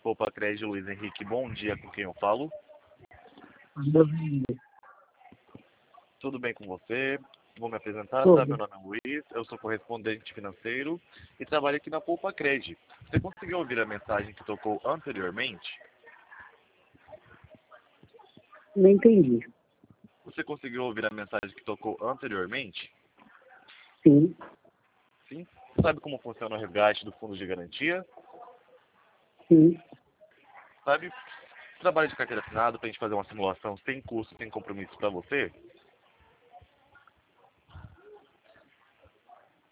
Poupa Crédito, Luiz Henrique. Bom dia, com quem eu falo? Bom dia. Tudo bem com você? Vou me apresentar, tá? Meu Tudo. nome é Luiz, eu sou correspondente financeiro e trabalho aqui na Poupa Crédito. Você conseguiu ouvir a mensagem que tocou anteriormente? Não entendi. Você conseguiu ouvir a mensagem que tocou anteriormente? Sim. Sim? Sabe como funciona o resgate do fundo de garantia? Sim. Sabe? Trabalho de carteira assinada para a gente fazer uma simulação sem custo, sem compromisso para você?